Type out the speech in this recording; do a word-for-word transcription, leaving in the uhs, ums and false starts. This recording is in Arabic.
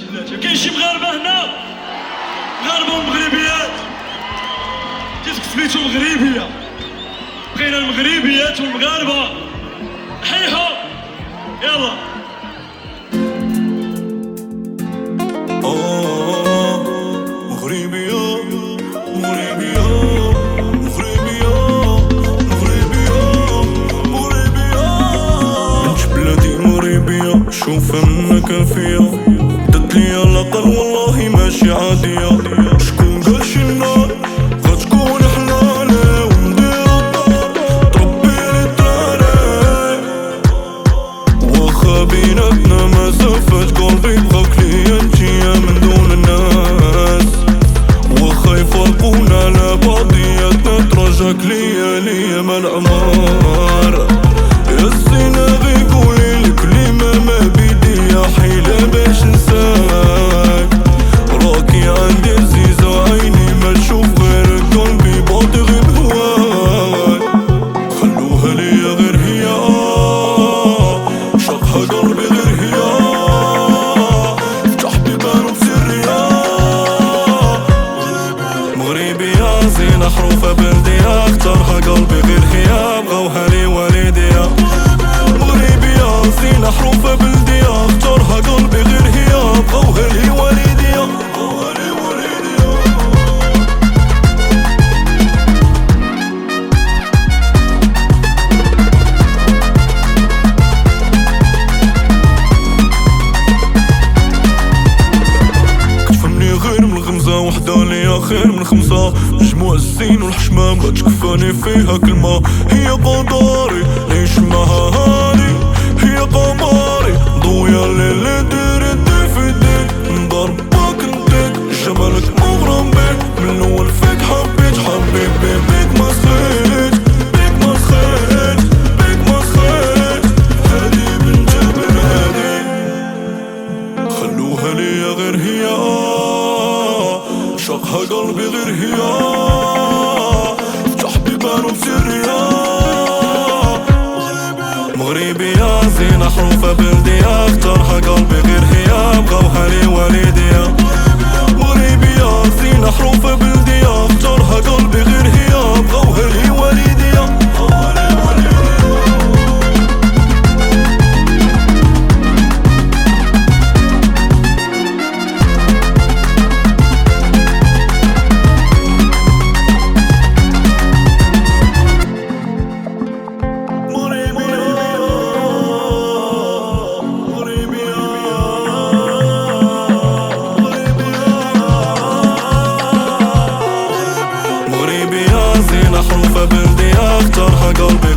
بلاتي. كاين شي مغاربه هنا، مغاربه ومغربيات، كيف سميتو مغربيه، بقينا المغربيات والمغاربه حيحو يلا. مغربيه مغربيه مغربيه مغربيه مغربيه بنت بلادي مغربيه، شوف منك فيا دات ليا العقل والله ماشي عاديه. شكون قال شي نار غتكون حلالي وندير الدار تربيني الدراري، واخا بيناتنا مسافات قلبي بغاك ليا انتيا من دون الناس، واخا يفرقونا على بعضياتنا ترجاك ليا ليا ما العمار. يا الزينة غي قولي الكلمة ما بيديا حيلة باش نساك، راكي عندي عزيزة عيني ما تشوف غير قلبي باطي غير بهواك. خلوها ليا غير هي، شقها قلبي غير هي، فتح بيبانو بسرية. مغربية زينة حروفها بلدية، اختارها قلبي غير هي، بغاوها لي والديا. مغربية زينة حروفها بلدية، اختارها قلبي غير هي، بغاوها لي والديا. كتفهمني غير من الغمزة وحدة ليا خير من خمسة، مجموع الزين والحشمة ما تكفاني فيها كلمة. هي قدري نعيش معها هادي، هي قمري ضويا الليل ديري دي في يديك، نضربك نديك جمالك مغرم بيك، من الأول فيك حبيت حبيبي بيك ما سخيت، بيك ما سخيت بيك ما سخيت. هادي بنت بنادي خلوها ليا غير هي، شقها قلبي غير هي، فتح بيبانو بسرية. مغربية زينة حروفها بلدية، اختارها قلبي غير هي، بغاوها لي والديا. مغربية زينة حروفها بلدية، اختارها قلبي غير هي، بغاوها لي والديا. مغربية زينة حروفها بلدية، اختارها قلبي